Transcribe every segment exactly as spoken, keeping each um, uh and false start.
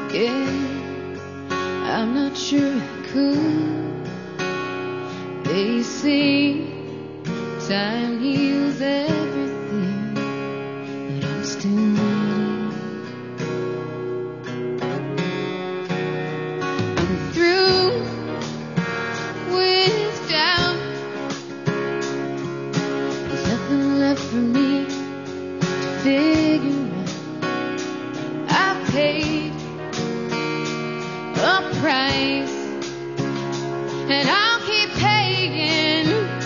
again. I'm not sure I could. They say time heals everything, but I'm still waiting. I'm through with doubt. There's nothing left for me to figure out. I paid a price, and I'll keep paying.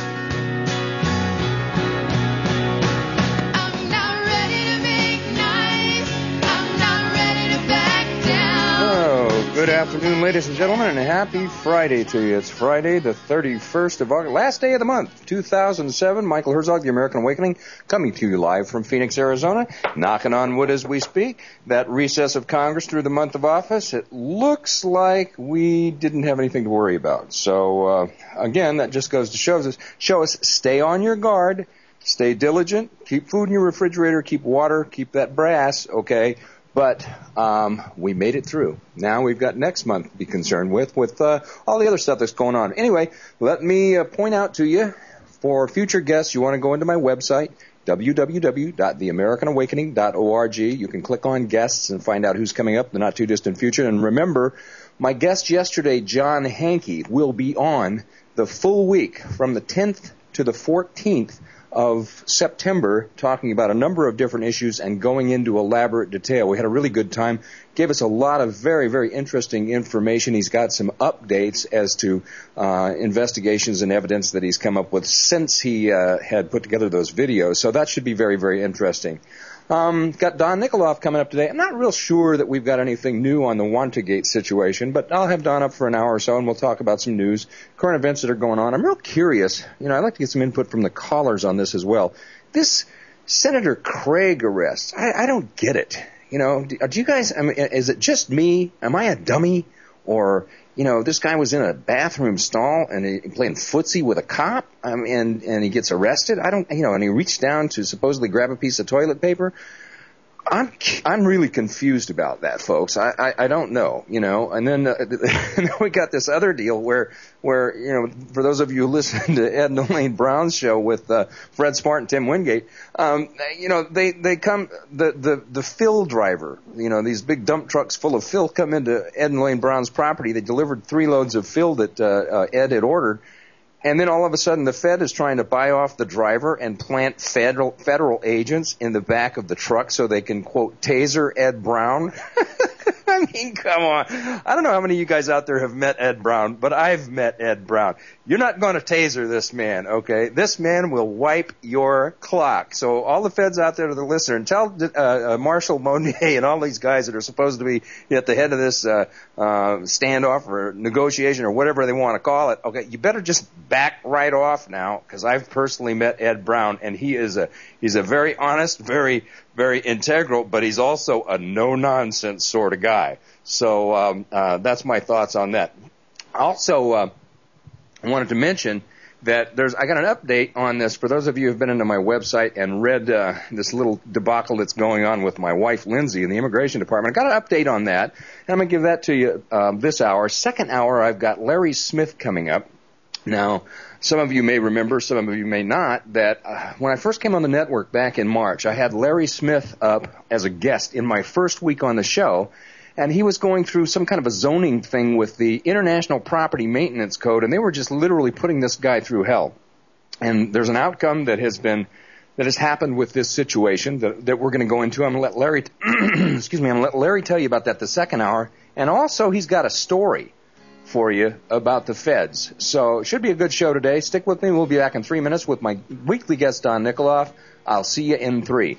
I'm not ready to make nice. I'm not ready to back down. Oh, good afternoon, ladies and gentlemen, and a happy Friday to you. It's Friday, the thirty-first of August, last day of the month, two thousand seven. Michael Herzog, The American Awakening, coming to you live from Phoenix, Arizona, knocking on wood as we speak. That recess of Congress through the month of office, it looks like we didn't have anything to worry about. So, uh, again, that just goes to show us, show us, stay on your guard, stay diligent, keep food in your refrigerator, keep water, keep that brass, okay? But um, we made it through. Now we've got next month to be concerned with, with uh, all the other stuff that's going on. Anyway, let me uh, point out to you, for future guests, you want to go into my website, w w w dot the american awakening dot org. You can click on guests and find out who's coming up in the not-too-distant future. And remember, my guest yesterday, John Hankey, will be on the full week from the tenth to the fourteenth of September, talking about a number of different issues and going into elaborate detail. We had a really good time. Gave us a lot of very, very interesting information. He's got some updates as to uh, investigations and evidence that he's come up with since he uh, had put together those videos. So that should be very, very interesting. Um, got Don Nikoloff coming up today. I'm not real sure that we've got anything new on the Wantagate situation, but I'll have Don up for an hour or so, and we'll talk about some news, current events that are going on. I'm real curious. You know, I'd like to get some input from the callers on this as well. This Senator Craig arrest, I, I don't get it. You know, do, do you guys, I mean, is it just me? Am I a dummy? Or, you know, this guy was in a bathroom stall and he playing footsie with a cop, um, and, and he gets arrested. I don't, you know, and he reached down to supposedly grab a piece of toilet paper. I'm, I'm really confused about that, folks. I, I, I don't know, you know, and then, uh, and then we got this other deal where, where, you know, for those of you who listen to Ed and Elaine Brown's show with, uh, Fred Smart and Tim Wingate, um, you know, they, they come, the, the, the fill driver, you know, these big dump trucks full of fill come into Ed and Elaine Brown's property. They delivered three loads of fill that, uh, uh Ed had ordered. And then all of a sudden the Fed is trying to buy off the driver and plant federal federal agents in the back of the truck so they can, quote, taser Ed Brown. I mean, come on. I don't know how many of you guys out there have met Ed Brown, but I've met Ed Brown. You're not going to taser this man, okay? This man will wipe your clock. So all the feds out there to the listener, and tell uh, uh, Marshall Monier and all these guys that are supposed to be at the head of this uh, uh, standoff or negotiation or whatever they want to call it, okay, you better just back right off now, because I've personally met Ed Brown, and he is a he's a very honest, very, very integral, but he's also a no-nonsense sort of guy. So um, uh, that's my thoughts on that. Also, uh, I wanted to mention that there's I got an update on this for those of you who have been into my website and read uh, this little debacle that's going on with my wife, Lindsay, in the Immigration Department. I got an update on that, and I'm going to give that to you um, this hour. Second hour, I've got Larry Smith coming up. Now, some of you may remember, some of you may not, that uh, when I first came on the network back in March, I had Larry Smith up as a guest in my first week on the show, and he was going through some kind of a zoning thing with the International Property Maintenance Code, and they were just literally putting this guy through hell. And there's an outcome that has been that has happened with this situation that, that we're going to go into. I'm going to let Larry, excuse me, I'm going to let Larry tell you about that the second hour, and also he's got a story for you about the feds. So it should be a good show today. Stick with me. We'll be back in three minutes with my weekly guest, Don Nikoloff. I'll see you in three.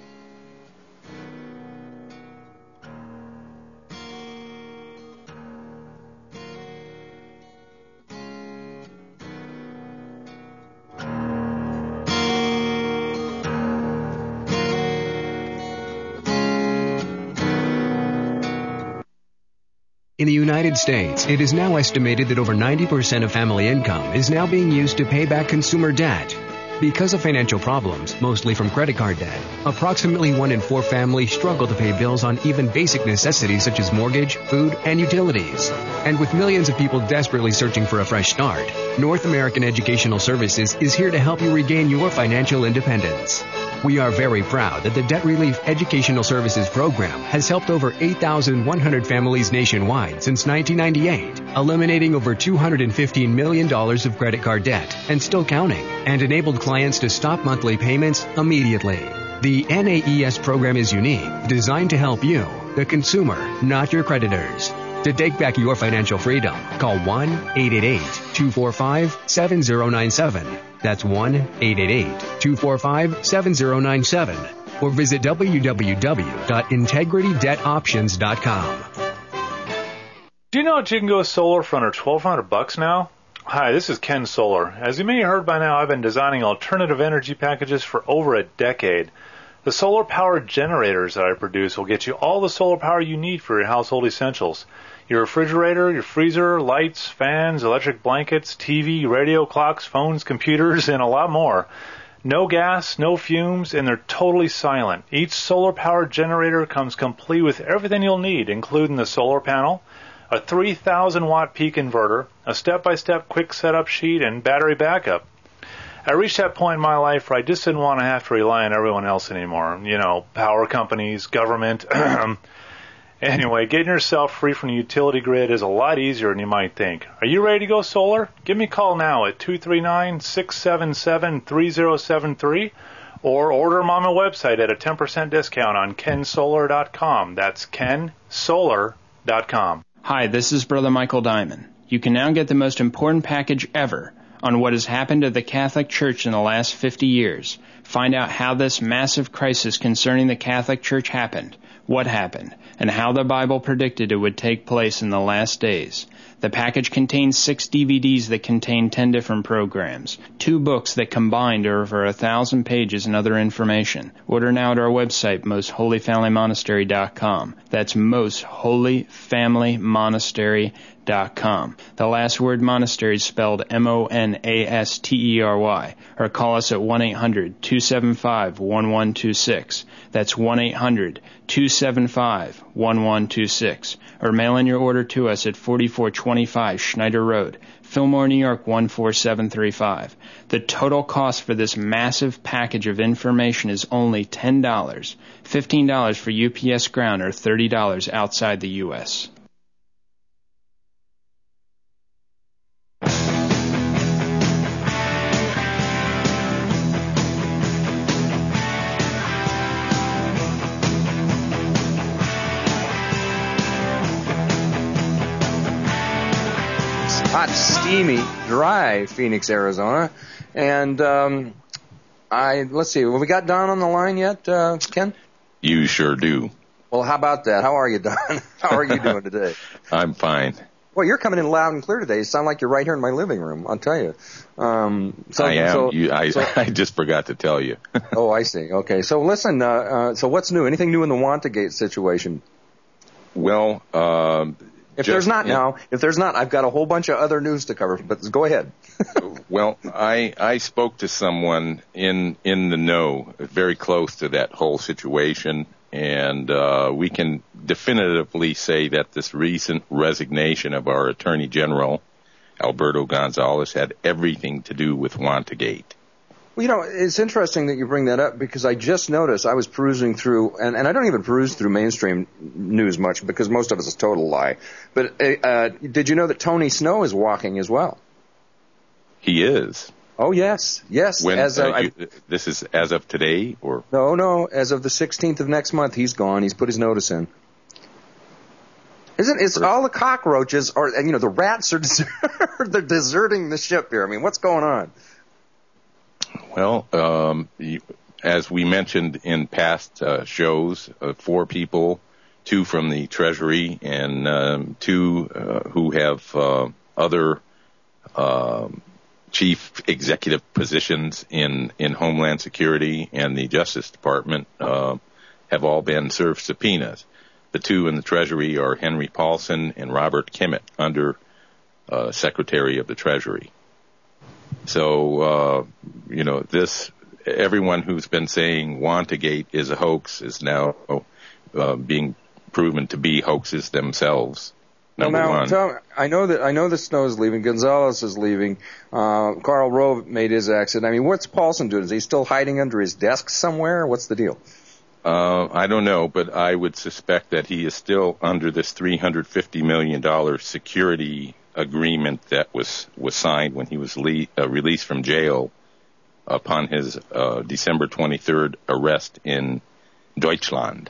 In the United States, it is now estimated that over ninety percent of family income is now being used to pay back consumer debt. Because of financial problems, mostly from credit card debt, approximately one in four families struggle to pay bills on even basic necessities such as mortgage, food, and utilities. And with millions of people desperately searching for a fresh start, North American Educational Services is here to help you regain your financial independence. We are very proud that the Debt Relief Educational Services Program has helped over eight thousand one hundred families nationwide since nineteen ninety-eight, eliminating over two hundred fifteen million dollars of credit card debt and still counting, and enabled clients to stop monthly payments immediately. The N A E S program is unique, designed to help you, the consumer, not your creditors. To take back your financial freedom, call one eight eight eight, two four five, seven zero nine seven. That's one eight eight eight, two four five, seven zero nine seven. Or visit w w w dot integrity debt options dot com. Do you know that you can go solar for under twelve hundred bucks now? Hi, this is Ken Solar. As you may have heard by now, I've been designing alternative energy packages for over a decade. The solar-powered generators that I produce will get you all the solar power you need for your household essentials. Your refrigerator, your freezer, lights, fans, electric blankets, T V, radio, clocks, phones, computers, and a lot more. No gas, no fumes, and they're totally silent. Each solar-powered generator comes complete with everything you'll need, including the solar panel, a three thousand watt peak inverter, a step-by-step quick setup sheet, and battery backup. I reached that point in my life where I just didn't want to have to rely on everyone else anymore. You know, power companies, government. Anyway, getting yourself free from the utility grid is a lot easier than you might think. Are you ready to go solar? Give me a call now at two three nine, six seven seven, three zero seven three or order them on my website at a ten percent discount on ken solar dot com. That's ken solar dot com. Hi, this is Brother Michael Diamond. You can now get the most important package ever on what has happened to the Catholic Church in the last fifty years. Find out how this massive crisis concerning the Catholic Church happened, what happened, and how the Bible predicted it would take place in the last days. The package contains six D V Ds that contain ten different programs, two books that combined are over a thousand pages and other information. Order now at our website, most holy family monastery dot com. That's most holy family monastery dot com. The last word monastery is spelled M O N A S T E R Y. Or call us at one eight hundred, two seven five, one one two six. That's one eight hundred, two seven five, one one two six. Or mail in your order to us at forty-four twenty-five Schneider Road, Fillmore, New York one four seven three five. The total cost for this massive package of information is only ten dollars, fifteen dollars for U P S ground, or thirty dollars outside the U S Hot, steamy, dry Phoenix, Arizona. And um, I let's see, have we got Don on the line yet, uh, Ken? You sure do. Well, how about that? How are you, Don? How are you doing today? I'm fine. Well, you're coming in loud and clear today. You sound like you're right here in my living room, I'll tell you. Um, so, I am. So, you, I, so, I just forgot to tell you. Oh, I see. Okay. So listen, uh, uh, so what's new? Anything new in the Wantagate situation? Well, um... If Just, there's not yeah. now, if there's not, I've got a whole bunch of other news to cover, but go ahead. Well, I I spoke to someone in in the know, very close to that whole situation, and uh, we can definitively say that this recent resignation of our Attorney General, Alberto Gonzales, had everything to do with Wantagate. Well, you know, it's interesting that you bring that up because I just noticed I was perusing through, and, and I don't even peruse through mainstream news much because most of it is a total lie. But uh, did you know that Tony Snow is walking as well? He is. Oh, yes. Yes. When, as uh, of, you, this is as of today? Or No, no. As of the sixteenth of next month, he's gone. He's put his notice in. Isn't it's all the cockroaches, or and you know, the rats are desert, they're deserting the ship here. I mean, what's going on? Well, um, you, as we mentioned in past uh, shows, uh, four people, two from the Treasury and um, two uh, who have uh, other uh, chief executive positions in, in Homeland Security and the Justice Department uh, have all been served subpoenas. The two in the Treasury are Henry Paulson and Robert Kimmett, under uh, Secretary of the Treasury. So, uh, you know, this, everyone who's been saying Wantagate is a hoax is now uh, being proven to be hoaxes themselves. Well, Number now, one. Tom, I know that I know that Snow is leaving. Gonzalez is leaving. Uh, Karl Rove made his exit. I mean, what's Paulson doing? Is he still hiding under his desk somewhere? What's the deal? Uh, I don't know, but I would suspect that he is still under this three hundred fifty million dollars security agreement that was, was signed when he was le- uh, released from jail upon his uh, December twenty-third arrest in Deutschland.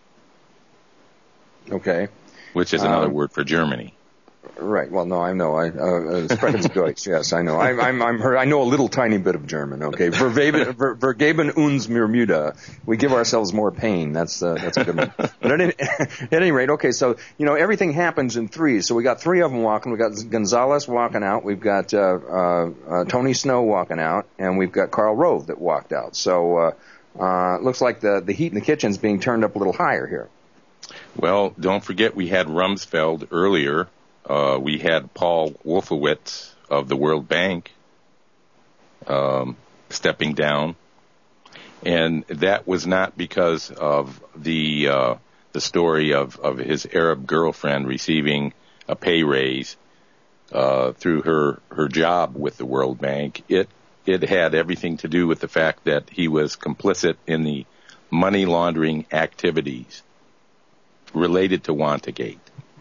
Okay. Which is another um, word for Germany. Right. Well, no, I know. I uh, Sprechen Sie Deutsch. Yes, I know. I, I'm I'm heard, I know a little tiny bit of German. Okay. Vergeben, ver, vergeben uns mir Mühe. We give ourselves more pain. That's uh, that's a good one. But at any, at any rate, okay. So you know everything happens in threes. So we got three of them walking. We got Gonzalez walking out. We've got uh, uh, uh, Tony Snow walking out, and we've got Karl Rove that walked out. So uh, uh, looks like the the heat in the kitchen's being turned up a little higher here. Well, don't forget we had Rumsfeld earlier. Uh, we had Paul Wolfowitz of the World Bank um, stepping down, and that was not because of the uh, the story of, of his Arab girlfriend receiving a pay raise uh, through her, her job with the World Bank. It it had everything to do with the fact that he was complicit in the money laundering activities related to Wantagate.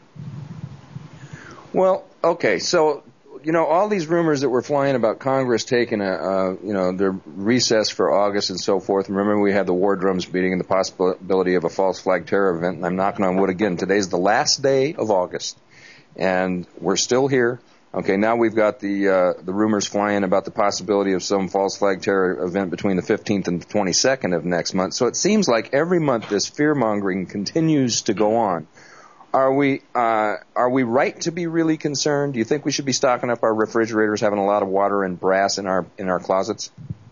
Well, okay, so, you know, all these rumors that were flying about Congress taking a, uh, you know, their recess for August and so forth. Remember, we had the war drums beating and the possibility of a false flag terror event, and I'm knocking on wood again. Today's the last day of August, and we're still here. Okay, now we've got the uh, the rumors flying about the possibility of some false flag terror event between the fifteenth and the twenty-second of next month. So it seems like every month this fear-mongering continues to go on. Are we uh, are we right to be really concerned? Do you think we should be stocking up our refrigerators, having a lot of water and brass in our in our closets?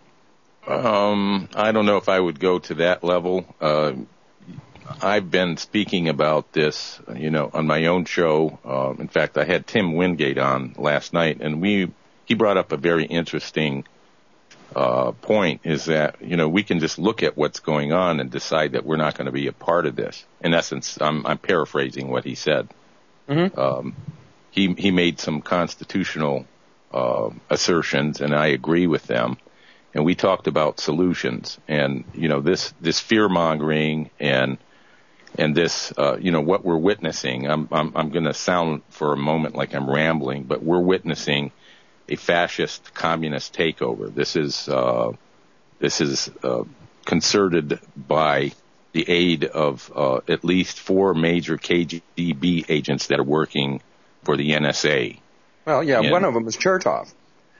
Um, I don't know if I would go to that level. Uh, I've been speaking about this, you know, on my own show. Uh, in fact, I had Tim Wingate on last night, and we he brought up a very interesting uh, point. Is that you know we can just look at what's going on and decide that we're not going to be a part of this. In essence, I'm, I'm paraphrasing what he said. Mm-hmm. Um, he he made some constitutional uh, assertions, and I agree with them. And we talked about solutions, and you know this this fear mongering and and this uh, you know what we're witnessing. I'm I'm, I'm going to sound for a moment like I'm rambling, but we're witnessing a fascist communist takeover. This is uh, this is uh, concerted by the aid of uh, at least four major K G B agents that are working for the N S A. Well, yeah, and, one of them is Chertoff.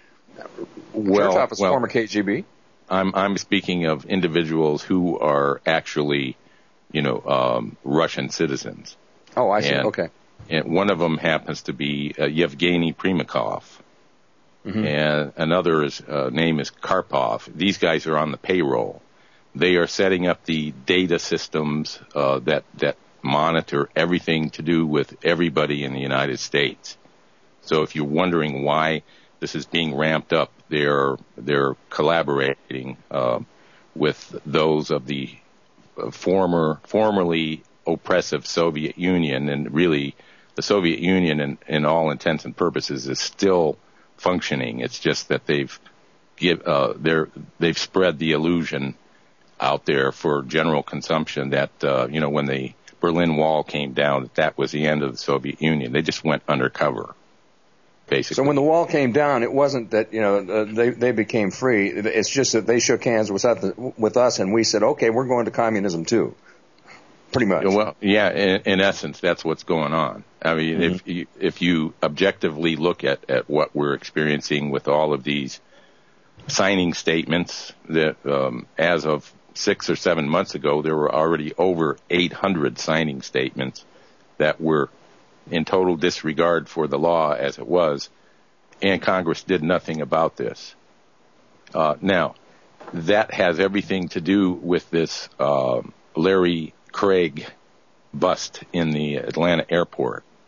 Well, Chertoff is well, former K G B. I'm I'm speaking of individuals who are actually, you know, um, Russian citizens. Oh, I see. And, okay. And one of them happens to be uh, Yevgeny Primakov. Mm-hmm. And another's uh, name is Karpov. These guys are on the payroll. They are setting up the data systems uh, that that monitor everything to do with everybody in the United States. So if you're wondering why this is being ramped up, they're they're collaborating uh, with those of the uh, former formerly oppressive Soviet Union, and really the Soviet Union, in, in all intents and purposes, is still functioning. It's just that they've give uh, they're they've spread the illusion out there for general consumption that uh, you know when the Berlin Wall came down, that that was the end of the Soviet Union. They just went undercover, basically. So when the wall came down, it wasn't that you know uh, they they became free. It's just that they shook hands with us, with us, and we said, okay, we're going to communism too. Pretty much. Well, yeah. In, in essence, that's what's going on. I mean, Mm-hmm. if you, if you objectively look at, at what we're experiencing with all of these signing statements, that um, as of six or seven months ago, there were already over eight hundred signing statements that were in total disregard for the law as it was, and Congress did nothing about this. Uh, now, that has everything to do with this uh, Larry Craig bust in the Atlanta airport.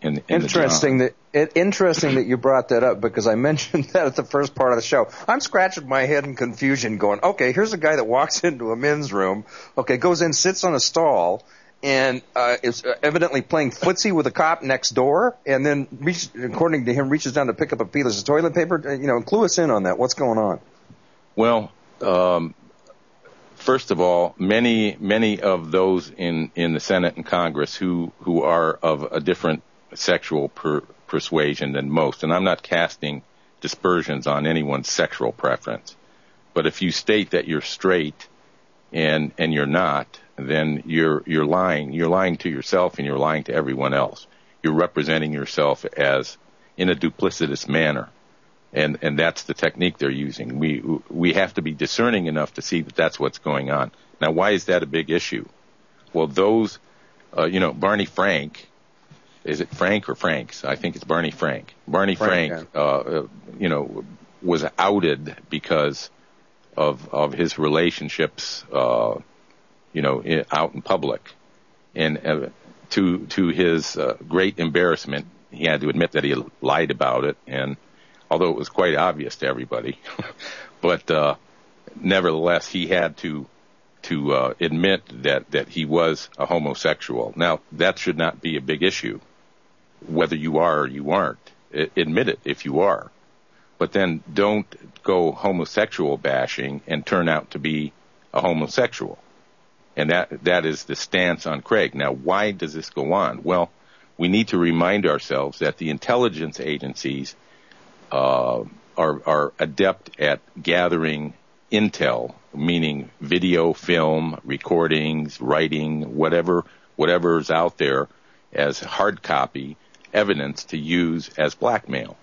in, in interesting the that it, interesting that you brought that up, because I mentioned that at the first part of the show. I'm scratching my head in confusion, going, okay, here's a guy that walks into a men's room, okay, goes in, sits on a stall, and uh, is evidently playing footsie with a cop next door, and then, reach, according to him, reaches down to pick up a piece of toilet paper. You know, clue us in on that. What's going on? Well, um, first of all, many many of those in, in the Senate and Congress who, who are of a different sexual per, persuasion than most, and I'm not casting dispersions on anyone's sexual preference, but if you state that you're straight and and you're not, then you're you're lying. You're lying to yourself and you're lying to everyone else. You're representing yourself as in a duplicitous manner. And and that's the technique they're using. We we have to be discerning enough to see that that's what's going on. Now, why is that a big issue? Well, those, uh, you know, Barney Frank, is it Frank or Franks? I think it's Barney Frank. Barney Frank, Frank yeah. uh, you know, was outed because of of his relationships, uh, you know, in, out in public, and uh, to to his uh, great embarrassment, he had to admit that he lied about it, and although it was quite obvious to everybody, but uh, nevertheless, he had to to uh, admit that, that he was a homosexual. Now, that should not be a big issue, whether you are or you aren't. I, admit it if you are. But then don't go homosexual bashing and turn out to be a homosexual. And that that is the stance on Craig. Now, why does this go on? Well, we need to remind ourselves that the intelligence agencies Uh, are, are adept at gathering intel, meaning video, film, recordings, writing, whatever whatever's out there as hard copy evidence to use as blackmail.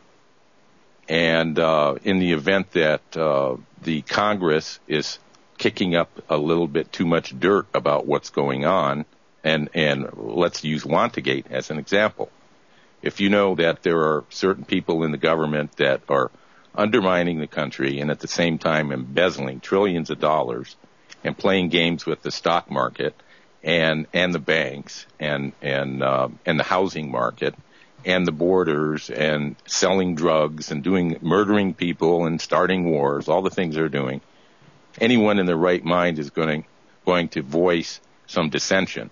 And uh, in the event that uh, the Congress is kicking up a little bit too much dirt about what's going on, and, and let's use Wantagate as an example. If you know that there are certain people in the government that are undermining the country and at the same time embezzling trillions of dollars and playing games with the stock market and and the banks and and uh, and the housing market and the borders and selling drugs and doing murdering people and starting wars, all the things they're doing, anyone in their right mind is going going to voice some dissension.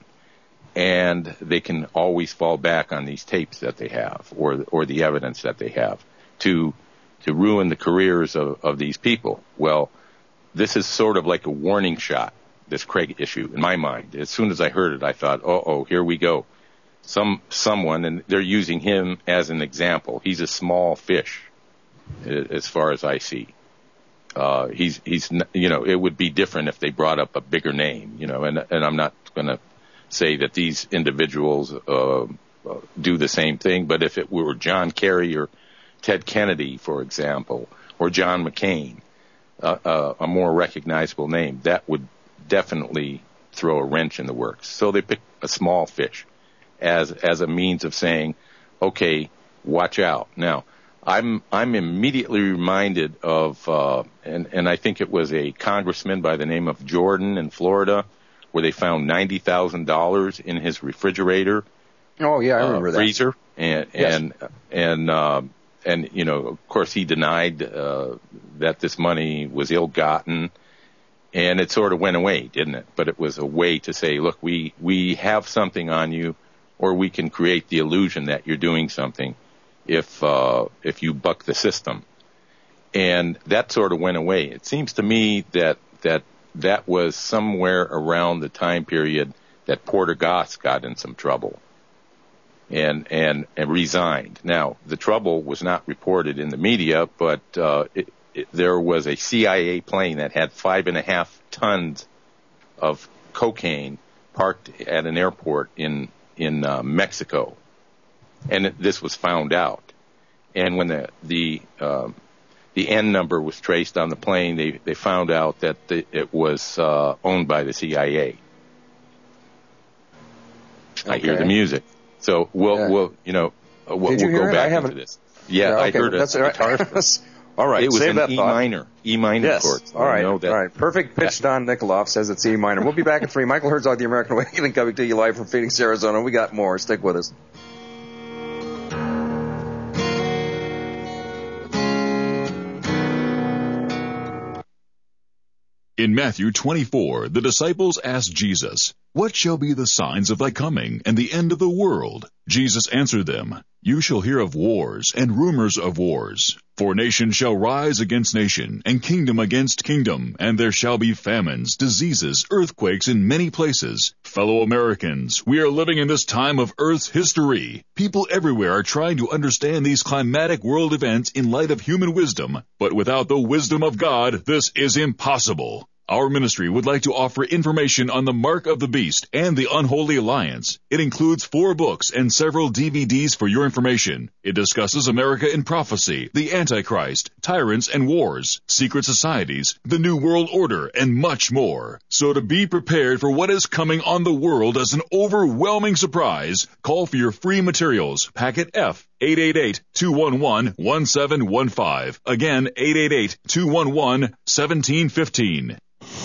And they can always fall back on these tapes that they have, or or the evidence that they have, to to ruin the careers of, of these people. Well, this is sort of like a warning shot, this Craig issue, in my mind. As soon as I heard it, I thought, oh, oh, here we go. Some someone, and they're using him as an example. He's a small fish, as far as I see. Uh, he's he's you know, it would be different if they brought up a bigger name, you know, and and I'm not going to say that these individuals uh, uh, do the same thing, but if it were John Kerry or Ted Kennedy, for example, or John McCain, uh, uh, a more recognizable name, that would definitely throw a wrench in the works. So they pick a small fish as as a means of saying, okay, watch out. Now, I'm I'm immediately reminded of, uh, and, and I think it was a congressman by the name of Jordan in Florida, where they found ninety thousand dollars in his refrigerator. Oh yeah, I remember uh, that. Freezer, and yes. and and uh, and you know, of course, he denied uh, that this money was ill-gotten, and it sort of went away, didn't it? But it was a way to say, look, we we have something on you, or we can create the illusion that you're doing something if uh, if you buck the system, and that sort of went away. It seems to me that that. That was somewhere around the time period that Porter Goss got in some trouble and, and, and resigned. Now, the trouble was not reported in the media, but uh, it, it, there was a C I A plane that had five and a half tons of cocaine parked at an airport in, in uh, Mexico. And it, this was found out. And when the, the, um, the N number was traced on the plane, they, they found out that the, it was uh, owned by the C I A. Okay. I hear the music. So we'll, yeah. we'll you know, we'll, Did you we'll hear go back it? I haven't... into this. Yeah, yeah okay. I heard it. That's all right. All right, it was save an that E thought. minor. E minor yes. chords. All right. Know that. All right. Perfect pitch. Don Nikoloff says it's E minor. We'll be back at three. Michael Herzog, The American Awakening, coming to you live from Phoenix, Arizona. We got more. Stick with us. In Matthew twenty-four, the disciples asked Jesus, "What shall be the signs of thy coming and the end of the world?" Jesus answered them, "You shall hear of wars and rumors of wars. For nation shall rise against nation, and kingdom against kingdom, and there shall be famines, diseases, earthquakes in many places. Fellow Americans, we are living in this time of Earth's history. People everywhere are trying to understand these climatic world events in light of human wisdom, but without the wisdom of God, this is impossible. Our ministry would like to offer information on the Mark of the Beast and the Unholy Alliance. It includes four books and several D V Ds for your information. It discusses America in prophecy, the Antichrist, tyrants and wars, secret societies, the New World Order, and much more. So to be prepared for what is coming on the world as an overwhelming surprise, call for your free materials, packet F, eight eight eight, two one one, one seven one five. Again, eight eight eight, two one one, one seven one five.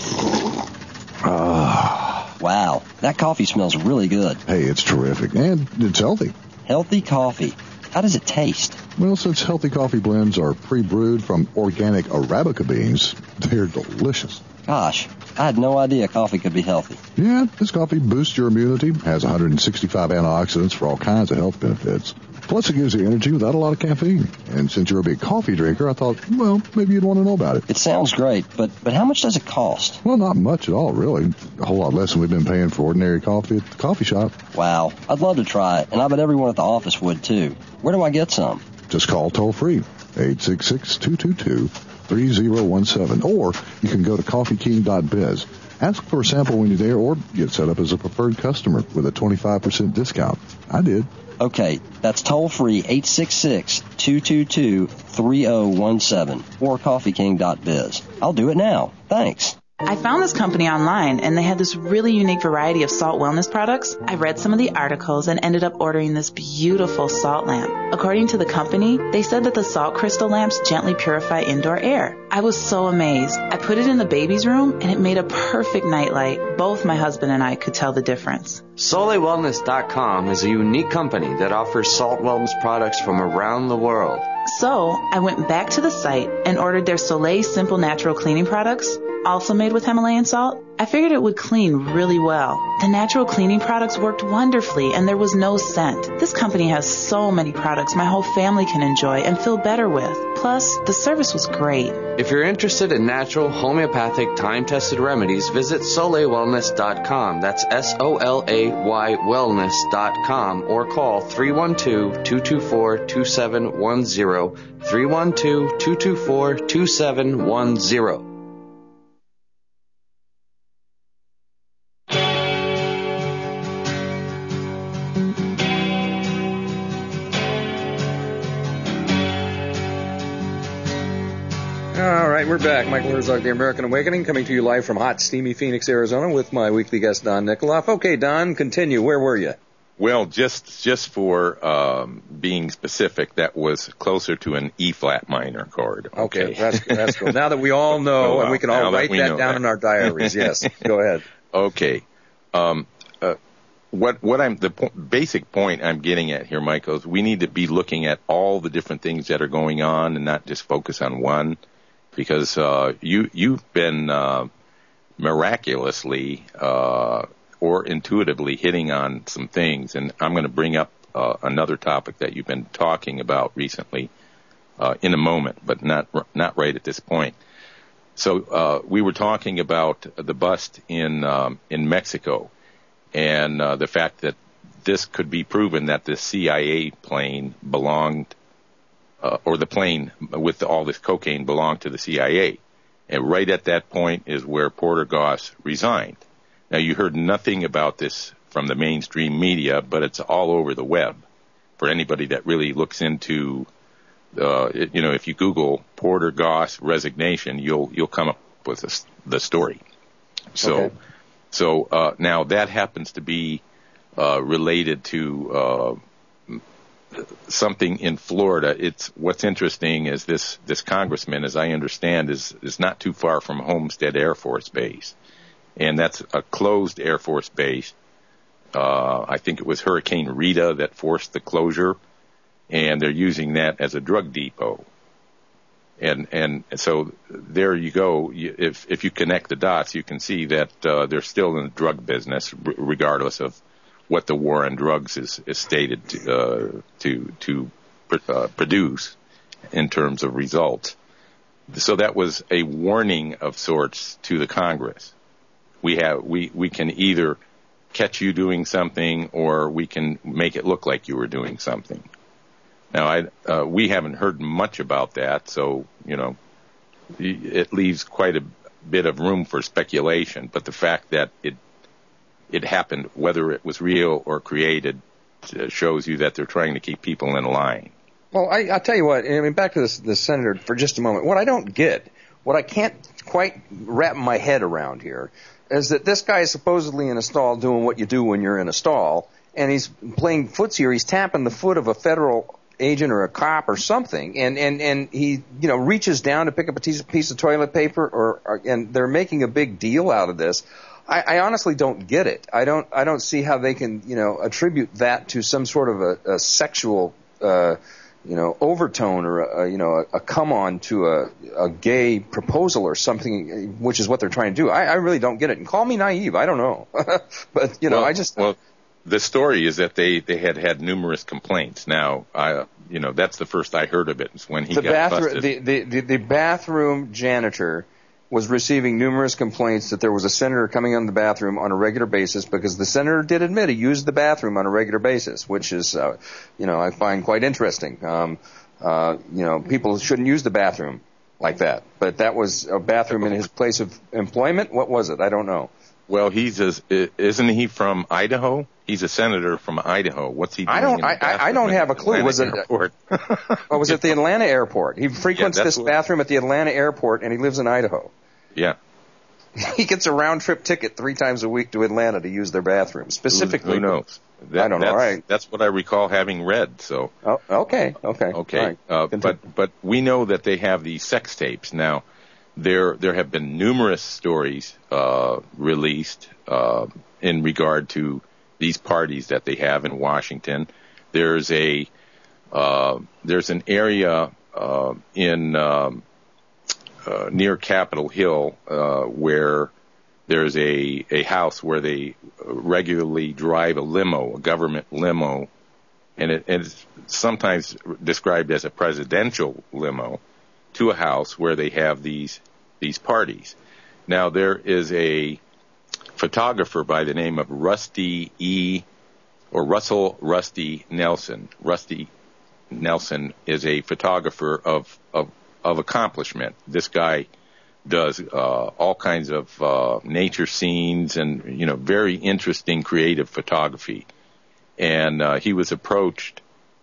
Ah. Wow, that coffee smells really good. Hey, it's terrific, and it's healthy. Healthy coffee. How does it taste? Well, since healthy coffee blends are pre-brewed from organic Arabica beans, they're delicious. Gosh, I had no idea coffee could be healthy. Yeah, this coffee boosts your immunity, has one hundred sixty-five antioxidants for all kinds of health benefits. Plus, it gives you energy without a lot of caffeine. And since you're a big coffee drinker, I thought, well, maybe you'd want to know about it. It sounds great, but, but how much does it cost? Well, not much at all, really. A whole lot less than we've been paying for ordinary coffee at the coffee shop. Wow, I'd love to try it, and I bet everyone at the office would, too. Where do I get some? Just call toll-free, eight six six, two two two, three zero one seven, or you can go to coffee king dot biz. Ask for a sample when you're there, or get set up as a preferred customer with a twenty-five percent discount. I did. Okay, that's toll-free, eight six six, two two two, three zero one seven, or coffee king dot biz. I'll do it now. Thanks. I found this company online, and they had this really unique variety of salt wellness products. I read some of the articles and ended up ordering this beautiful salt lamp. According to the company, they said that the salt crystal lamps gently purify indoor air. I was so amazed. I put it in the baby's room, and it made a perfect nightlight. Both my husband and I could tell the difference. Soleil Wellness dot com is a unique company that offers salt wellness products from around the world. So, I went back to the site and ordered their Soleil Simple Natural Cleaning products, also made with Himalayan salt. I figured it would clean really well. The natural cleaning products worked wonderfully, and there was no scent. This company has so many products my whole family can enjoy and feel better with. Plus, the service was great. If you're interested in natural, homeopathic, time-tested remedies, visit Soleil Wellness dot com. That's S O L A Y Wellness dot com, or call three one two, two two four, two seven one zero, three one two, two two four, two seven one zero. All right, we're back. Michael Herzog, The American Awakening, coming to you live from hot, steamy Phoenix, Arizona, with my weekly guest, Don Nikoloff. Okay, Don, continue. Where were you? Well, just just for um, being specific, that was closer to an E-flat minor chord. Okay, okay that's, that's cool. Now that we all know, oh, well, and we can all write that, that down that. in our diaries. Yes, go ahead. Okay. Um, uh, what what I'm the po- basic point I'm getting at here, Michael, is we need to be looking at all the different things that are going on and not just focus on one. Because uh, you, you've been uh, miraculously uh, or intuitively hitting on some things, and I'm going to bring up uh, another topic that you've been talking about recently uh, in a moment, but not not right at this point. So uh, we were talking about the bust in um, in Mexico, and uh, the fact that this could be proven that the C I A plane belonged. Uh, or the plane with all this cocaine belonged to the C I A. And right at that point is where Porter Goss resigned. Now, you heard nothing about this from the mainstream media, but it's all over the web. For anybody that really looks into, uh, it, you know, if you Google Porter Goss resignation, you'll you'll come up with this, the story. So, okay. so uh, now that happens to be uh, related to uh, something in Florida. It's what's interesting is this this congressman, as I understand, is is not too far from Homestead Air Force Base, and that's a closed Air Force base. Uh, I think it was Hurricane Rita that forced the closure, and they're using that as a drug depot. And and so there you go. You, if if you connect the dots, you can see that uh, they're still in the drug business, r- regardless of what the war on drugs is, is stated to uh, to, to pr- uh, produce in terms of results. So that was a warning of sorts to the Congress. We have we, we can either catch you doing something, or we can make it look like you were doing something. Now, I, uh, we haven't heard much about that, so, you know, it leaves quite a bit of room for speculation. But the fact that it it happened, whether it was real or created, uh, shows you that they're trying to keep people in line. Well, I, I'll tell you what, I mean, back to this, the senator for just a moment. What I don't get, what I can't quite wrap my head around here, is that this guy is supposedly in a stall doing what you do when you're in a stall, and he's playing footsie, or he's tapping the foot of a federal agent or a cop or something, and, and, and he, you know, reaches down to pick up a piece, piece of toilet paper, or, or and they're making a big deal out of this. I, I honestly don't get it. I don't, I don't see how they can, you know, attribute that to some sort of a, a sexual, uh, you know, overtone, or a, you know, a, a come on to a, a gay proposal or something, which is what they're trying to do. I, I really don't get it. And call me naive. I don't know. But, you know, well, I just. Well, the story is that they, they had had numerous complaints. Now, I, you know, that's the first I heard of it, is when he the got bathroom, busted. The, the, the, the bathroom janitor was receiving numerous complaints that there was a senator coming in the bathroom on a regular basis, because the senator did admit he used the bathroom on a regular basis, which is, uh, you know, I find quite interesting. Um, uh, you know, people shouldn't use the bathroom like that, but that was a bathroom in his place of employment. What was it? I don't know. Well, he's a, isn't he from Idaho? He's a senator from Idaho. What's he doing? I don't. in the I, I don't have a clue. Atlanta Was it? Airport? Oh, was it the Atlanta airport? He frequents Yeah, this what- bathroom at the Atlanta airport, and he lives in Idaho. Yeah. He gets a round trip ticket three times a week to Atlanta to use their bathroom, specifically. Who, who knows? That, I don't know. That's, All right. That's what I recall having read. So. Oh, okay. Okay. Okay. All right. Uh, but but we know that they have these sex tapes now. There there have been numerous stories uh, released uh, in regard to these parties that they have in Washington. There's a uh, there's an area uh, in um, uh, near Capitol Hill uh, where there's a a house where they regularly drive a limo, a government limo, and it, it's sometimes described as a presidential limo, to a house where they have these these parties. Now, there is a photographer by the name of Rusty E. or Russell Rusty Nelson. Rusty Nelson is a photographer of of, of accomplishment. This guy does uh, all kinds of uh, nature scenes and, you know, very interesting creative photography. And uh, he was approached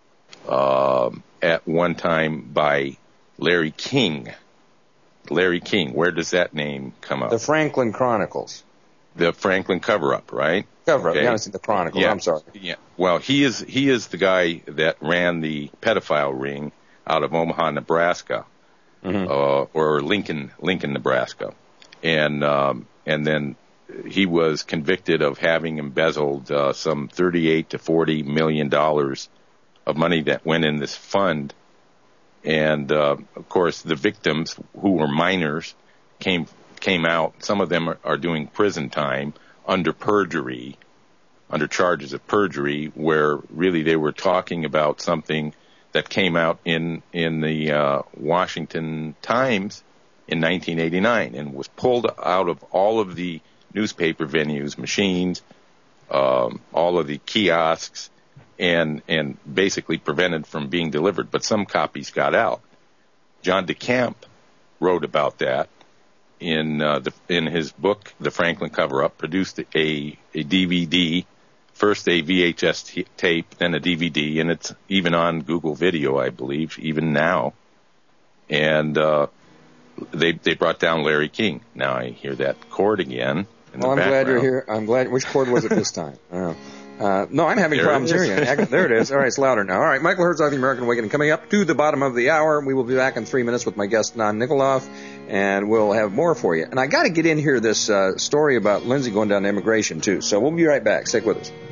uh, at one time by Larry King. Larry King, where does that name come up? The Franklin Chronicles. The Franklin cover-up, right? Cover-up. Okay. Yeah, it's the Chronicles. Yeah. I'm sorry. Yeah. Well, he is he is the guy that ran the pedophile ring out of Omaha, Nebraska, Mm-hmm. uh, or Lincoln, Lincoln, Nebraska, and um, and then he was convicted of having embezzled uh, some thirty-eight to forty million dollars of money that went in this fund. And, uh, of course, the victims, who were minors, came came out. Some of them are, are doing prison time under perjury, under charges of perjury, where really they were talking about something that came out in in the uh, Washington Times in nineteen eighty-nine and was pulled out of all of the newspaper venues, machines, um, all of the kiosks, and and basically prevented from being delivered. But some copies got out. John DeCamp wrote about that in uh, the, in his book, The Franklin Cover-Up, produced a, a D V D, first a V H S t- tape, then a D V D, and it's even on Google Video, I believe, even now. And uh, they they brought down Larry King. Now I hear that chord again in Well, the I'm glad you're background. here. I'm glad. Which chord was it this time? I don't know. Uh, no, I'm having There problems it is. hearing it. There it is. All right, it's louder now. All right, Michael Herzog, The American Awakening, coming up to the bottom of the hour. We will be back in three minutes with my guest, Don Nikoloff, and we'll have more for you. And I got to get in here this uh, story about Lindsay going down to immigration, too. So we'll be right back. Stick with us.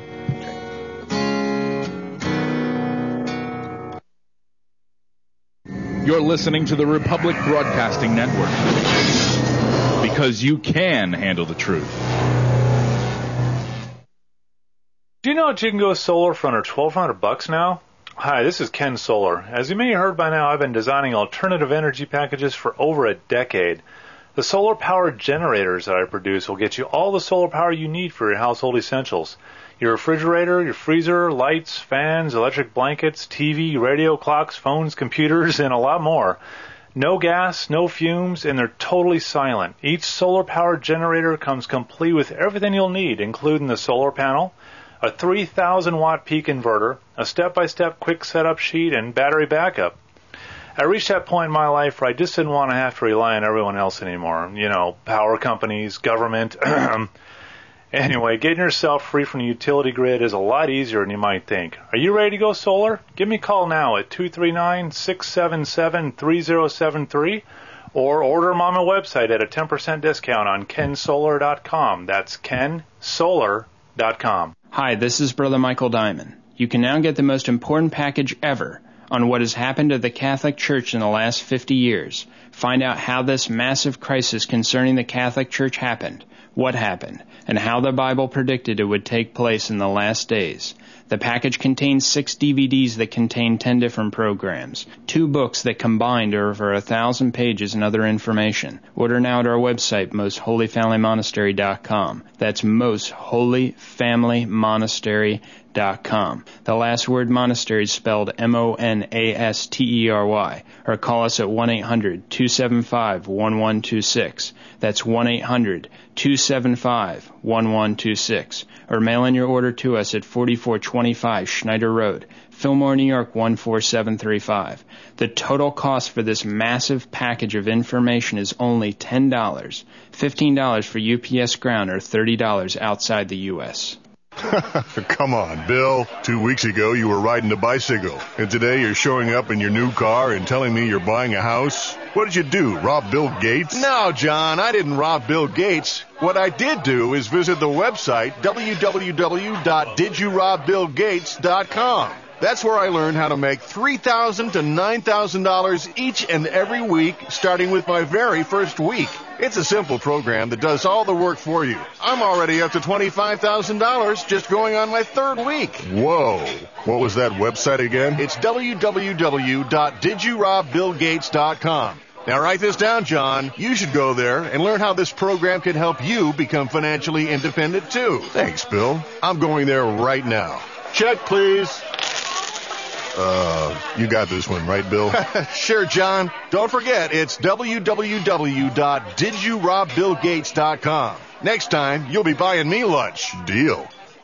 You're listening to the Republic Broadcasting Network. Because you can handle the truth. Do you know that you can go solar for under twelve hundred bucks now? Hi, this is Ken Solar. As you may have heard by now, I've been designing alternative energy packages for over a decade. The solar-powered generators that I produce will get you all the solar power you need for your household essentials. Your refrigerator, your freezer, lights, fans, electric blankets, T V, radio, clocks, phones, computers, and a lot more. No gas, no fumes, and they're totally silent. Each solar-powered generator comes complete with everything you'll need, including the solar panel, a three thousand watt peak inverter, a step-by-step quick setup sheet, and battery backup. I reached that point in my life where I just didn't want to have to rely on everyone else anymore. You know, power companies, government. Anyway, getting yourself free from the utility grid is a lot easier than you might think. Are you ready to go solar? Give me a call now at two three nine, six seven seven, three zero seven three or order them on my website at a ten percent discount on ken solar dot com. That's ken solar dot com. Hi, this is Brother Michael Diamond. You can now get the most important package ever on what has happened to the Catholic Church in the last fifty years. Find out how this massive crisis concerning the Catholic Church happened, what happened, and how the Bible predicted it would take place in the last days. The package contains six D V Ds that contain ten different programs, two books that combined are over a thousand pages and other information. Order now at our website, most holy family monastery dot com. That's most holy family monastery dot com. The last word monastery is spelled M O N A S T E R Y. Or call us at one eight hundred, two seven five, one one two six. That's one eight hundred, two seven five, one one two six. Or mail in your order to us at forty-four twenty-five Schneider Road, Fillmore, New York one four seven three five. The total cost for this massive package of information is only ten dollars, fifteen dollars for U P S ground, or thirty dollars outside the U S Come on, Bill. Two weeks ago you were riding a bicycle, and today you're showing up in your new car and telling me you're buying a house? What did you do, rob Bill Gates? No, John, I didn't rob Bill Gates. What I did do is visit the website w w w dot did you rob bill gates dot com. That's where I learned how to make three thousand dollars to nine thousand dollars each and every week, starting with my very first week. It's a simple program that does all the work for you. I'm already up to twenty-five thousand dollars just going on my third week. Whoa. What was that website again? It's w w w dot did you rob bill gates dot com. Now write this down, John. You should go there and learn how this program can help you become financially independent, too. Thanks, Bill. I'm going there right now. Check, please. Uh, you got this one, right, Bill? Sure, John. Don't forget, it's w w w dot did you rob bill gates dot com. Next time, you'll be buying me lunch. Deal.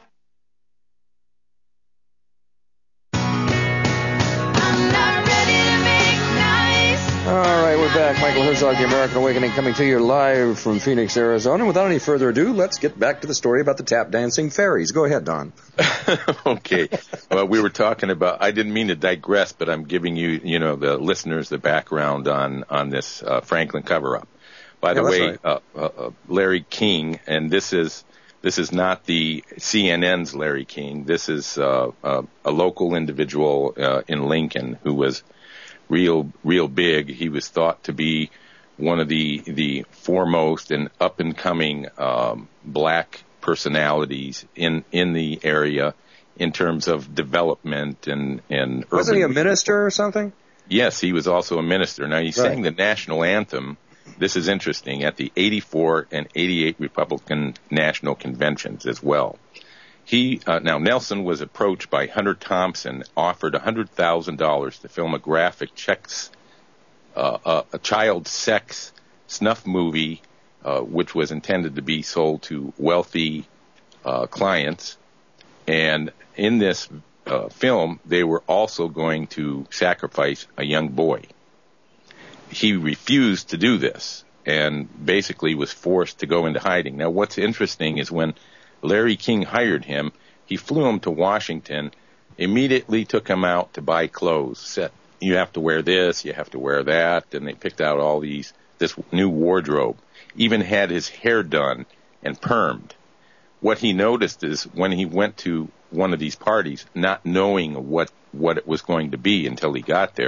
All right, we're back. Michael Herzog, The American Awakening, coming to you live from Phoenix, Arizona. Without any further ado, let's get back to the story about the tap dancing fairies. Go ahead, Don. Okay. Well, we were talking about, I didn't mean to digress, but I'm giving you, you know, the listeners the background on, on this uh, Franklin cover-up. By the Yeah, that's way, right. uh, uh, uh, Larry King, and this is this is not the C N N's Larry King. This is uh, uh, a local individual uh, in Lincoln who was real real big. He was thought to be one of the the foremost and up and coming um, black personalities in in the area in terms of development and and Wasn't urban he a minister or something? Yes, he was also a minister. Now, he Right. sang the national anthem. This is interesting, at the eighty-four and eighty-eight Republican National Conventions as well. He uh, now, Nelson was approached by Hunter Thompson, offered one hundred thousand dollars to film a graphic checks, uh, uh, a child sex snuff movie, uh, which was intended to be sold to wealthy uh, clients. And in this uh, film, they were also going to sacrifice a young boy. He refused to do this and basically was forced to go into hiding. Now, what's interesting is when Larry King hired him, he flew him to Washington, immediately took him out to buy clothes, said, you have to wear this, you have to wear that, and they picked out all these, this new wardrobe, even had his hair done and permed. What he noticed is when he went to one of these parties, not knowing what, what it was going to be until he got there,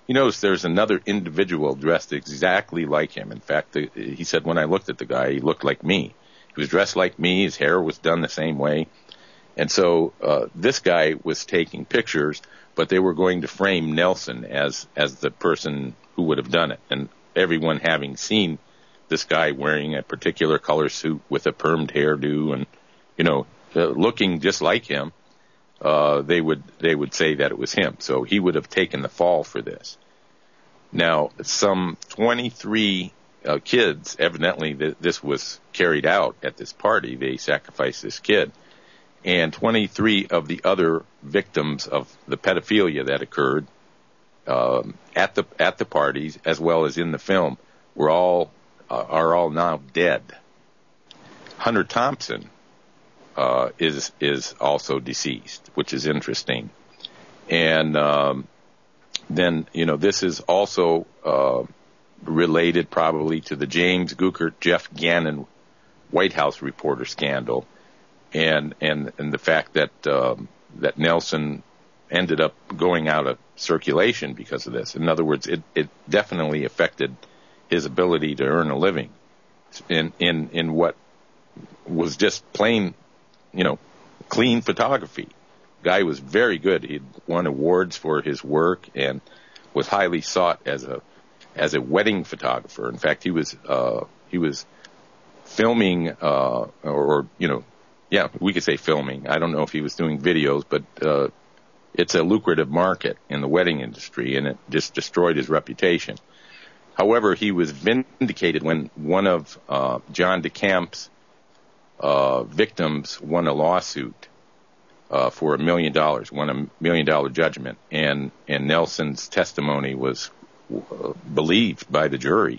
you notice there's another individual dressed exactly like him. In fact, the, he said when I looked at the guy, he looked like me. He was dressed like me. His hair was done the same way. And so uh, this guy was taking pictures, but they were going to frame Nelson as as the person who would have done it. And everyone having seen this guy wearing a particular color suit with a permed hairdo and, you know, uh, looking just like him, Uh, they would they would say that it was him. So he would have taken the fall for this. Now, some twenty-three uh, kids, evidently th- this was carried out at this party. They sacrificed this kid. And twenty-three of the other victims of the pedophilia that occurred um, at the at the parties, as well as in the film, were all uh, are all now dead. Hunter Thompson Uh, is is also deceased, which is interesting. And um, then, you know, this is also uh, related probably to the James Guckert, Jeff Gannon White House reporter scandal, and and and the fact that um, that Nelson ended up going out of circulation because of this. In other words, it, it definitely affected his ability to earn a living in in in what was just plain, you know, clean photography. Guy was very good. He'd won awards for his work and was highly sought as a as a wedding photographer. In fact, he was uh, he was filming, uh, or you know, yeah, we could say filming. I don't know if he was doing videos, but uh, it's a lucrative market in the wedding industry, and it just destroyed his reputation. However, he was vindicated when one of uh, John DeCamp's Uh, victims won a lawsuit uh, for a million dollars, won a million dollar judgment, and, and Nelson's testimony was uh, believed by the jury.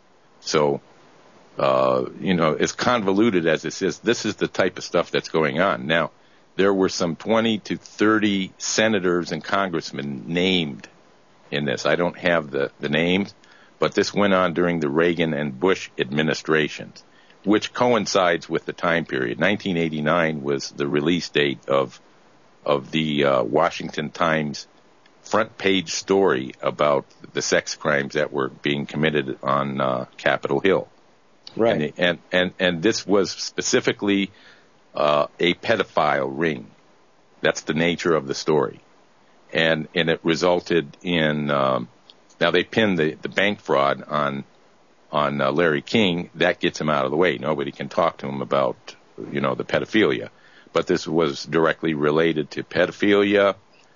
So, uh, you know, as convoluted as this is, this is the type of stuff that's going on. Now, there were some twenty to thirty senators and congressmen named in this. I don't have the, the names, but this went on during the Reagan and Bush administrations, which coincides with the time period. nineteen eighty-nine was the release date of of the uh, Washington Times front page story about the sex crimes that were being committed on uh, Capitol Hill. Right. And and and, and this was specifically uh, a pedophile ring. That's the nature of the story, and and it resulted in um, now they pinned the the bank fraud on. on uh, Larry King. That gets him out of the way. Nobody can talk to him about, you know, the pedophilia. But this was directly related to pedophilia,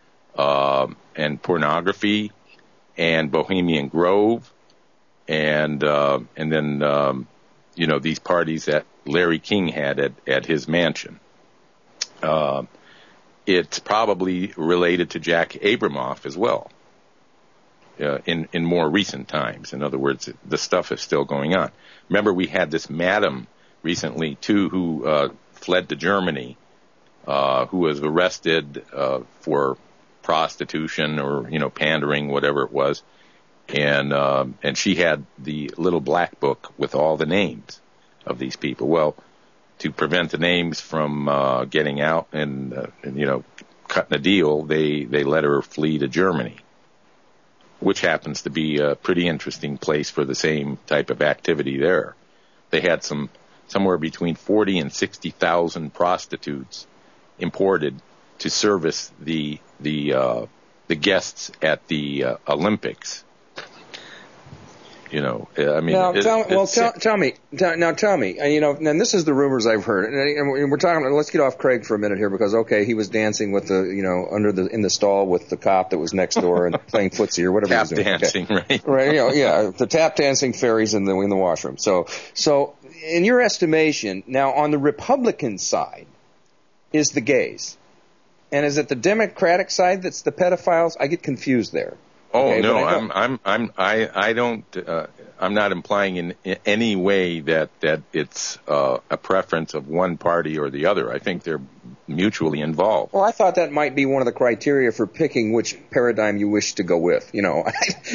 um, and pornography, and Bohemian Grove, and uh, and then, um, you know, these parties that Larry King had at, at his mansion. Uh, it's probably related to Jack Abramoff as well. Uh, in, in more recent times. In other words, the stuff is still going on. Remember, we had this madam recently, too, who uh, fled to Germany, uh, who was arrested uh, for prostitution or, you know, pandering, whatever it was. And um, and she had the little black book with all the names of these people. Well, to prevent the names from uh, getting out and, uh, and, you know, cutting a deal, they, they let her flee to Germany, which happens to be a pretty interesting place for the same type of activity there. They had some somewhere between forty and sixty thousand prostitutes imported to service the the uh, the guests at the uh, Olympics. You know, I mean, now, it, tell, it's well, tell, sick. tell me, tell, now tell me, and you know, and this is the rumors I've heard, and we're talking. Let's get off Craig for a minute here, because okay, he was dancing with the, you know, under the in the stall with the cop that was next door and playing footsie or whatever Tap he was doing. dancing, okay. right? Right, you know, yeah, the tap dancing fairies in the in the washroom. So, so in your estimation, now on the Republican side is the gays, and is it the Democratic side that's the pedophiles? I get confused there. Oh okay, no, I I'm I'm I'm I I don't uh, I'm not implying in, in any way that that it's uh, a preference of one party or the other. I think they're mutually involved. Well, I thought that might be one of the criteria for picking which paradigm you wish to go with, you know,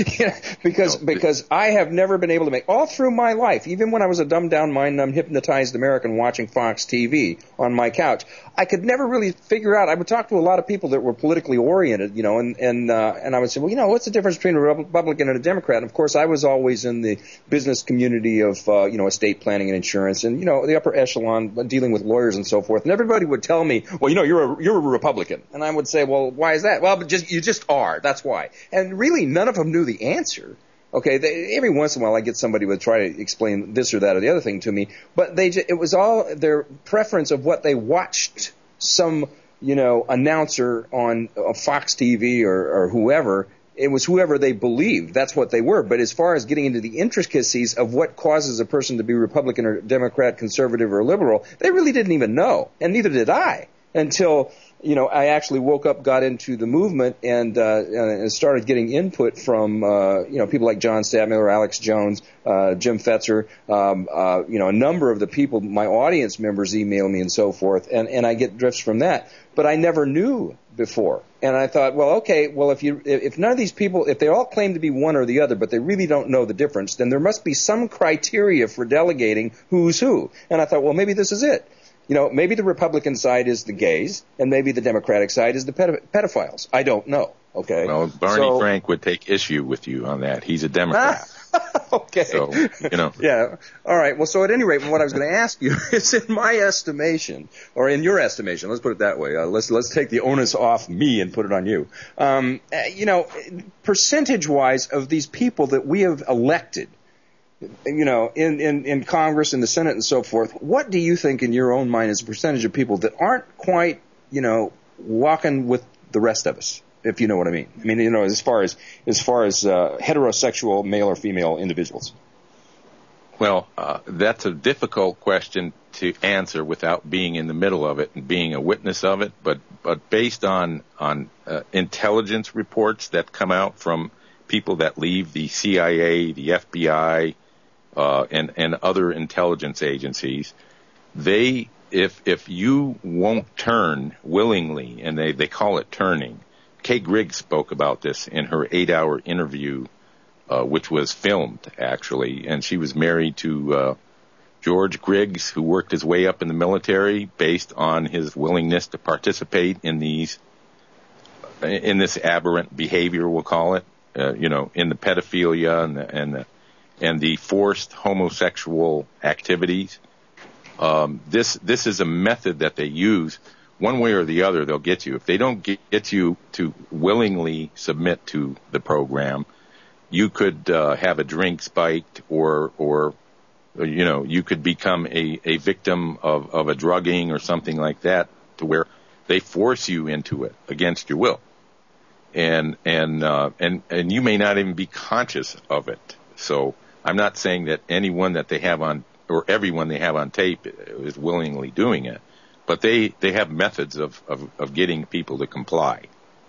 because, no, because I have never been able to make, all through my life, even when I was a dumbed down, mind numb, hypnotized American watching Fox T V on my couch, I could never really figure out, I would talk to a lot of people that were politically oriented, you know, and, and, uh, and I would say, well, you know, what's the difference between a Republican and a Democrat? And of course, I was always in the business community of, uh, you know, estate planning and insurance and, you know, the upper echelon dealing with lawyers and so forth. And everybody would tell me, well, you know, you're a, you're a Republican. And I would say, well, why is that? Well, but just, you just are. That's why. And really, none of them knew the answer. Okay, they, every once in a while I get somebody who would try to explain this or that or the other thing to me, but they just, it was all their preference of what they watched some, you know, announcer on uh, Fox T V or, or whoever. It was whoever they believed. That's what they were. But as far as getting into the intricacies of what causes a person to be Republican or Democrat, conservative or liberal, they really didn't even know, and neither did I until, you know, I actually woke up, got into the movement, and uh, and started getting input from, uh, you know, people like John Stadtmiller, Alex Jones, uh, Jim Fetzer, um, uh, you know, a number of the people, my audience members email me and so forth, and, and I get drifts from that. But I never knew before. And I thought, well, okay, well, if you, if none of these people, if they all claim to be one or the other, but they really don't know the difference, then there must be some criteria for delegating who's who. And I thought, well, maybe this is it. You know, maybe the Republican side is the gays, and maybe the Democratic side is the pedi- pedophiles. I don't know. Okay. Well, Barney so, Frank would take issue with you on that. He's a Democrat. Okay. So, you know. Yeah. All right. Well, so at any rate, what I was going to ask you is, in my estimation, or in your estimation, let's put it that way. Uh, let's let's take the onus off me and put it on you. Um, uh, you know, percentage-wise of these people that we have elected, you know, in, in, in Congress, in the Senate, and so forth, what do you think in your own mind is a percentage of people that aren't quite, you know, walking with the rest of us, if you know what I mean? I mean, you know, as far as as far as uh, heterosexual male or female individuals. Well, uh, that's a difficult question to answer without being in the middle of it and being a witness of it. But but based on on uh, intelligence reports that come out from people that leave the C I A, the F B I, uh, and and other intelligence agencies, they if if you won't turn willingly, and they they call it turning. Kay Griggs spoke about this in her eight-hour interview, uh, which was filmed, actually, and she was married to uh, George Griggs, who worked his way up in the military based on his willingness to participate in these, in this aberrant behavior, we'll call it, uh, you know, in the pedophilia and the, and the, and the forced homosexual activities. Um, this this is a method that they use. One way or the other, they'll get you. If they don't get, get you to willingly submit to the program, you could uh, have a drink spiked, or, or you know, you could become a, a victim of, of a drugging or something like that, to where they force you into it against your will, and and uh, and and you may not even be conscious of it. So I'm not saying that anyone that they have on, or everyone they have on tape, is willingly doing it. But they, they have methods of, of, of getting people to comply.